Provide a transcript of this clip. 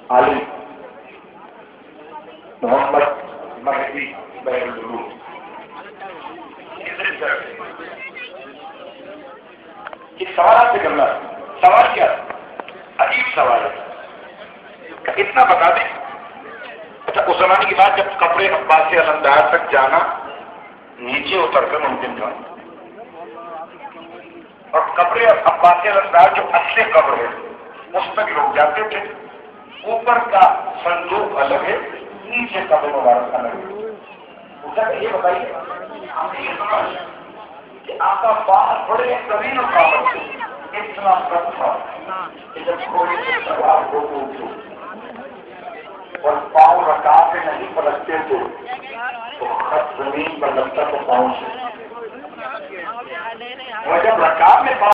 आलिम मोहम्मद महदी बहरुल। इस सवाल से करना, सवाल क्या अजीब सवाल है, इतना बता दें। अच्छा, उस जमाने की बात जब कब्र अब्बासी अलंदार तक जाना नीचे उतरकर मुमकिन था, और कब्र अब्बासी अलंदार जो असली कब्र है उस तक लोग जाते थे। ऊपर का संदूक अलग है, नीचे कब्र मुबारक अलग है। उसका ये बताइए, हमने ये सुना कि आपका बाल बड़े करीब कामत थे, इतना कम था कि जब कोई सवाल हो और पाँव रकाब में नहीं पलटते थे तो खत जमीन पर लगता तो पाँव से, और जब रकाब में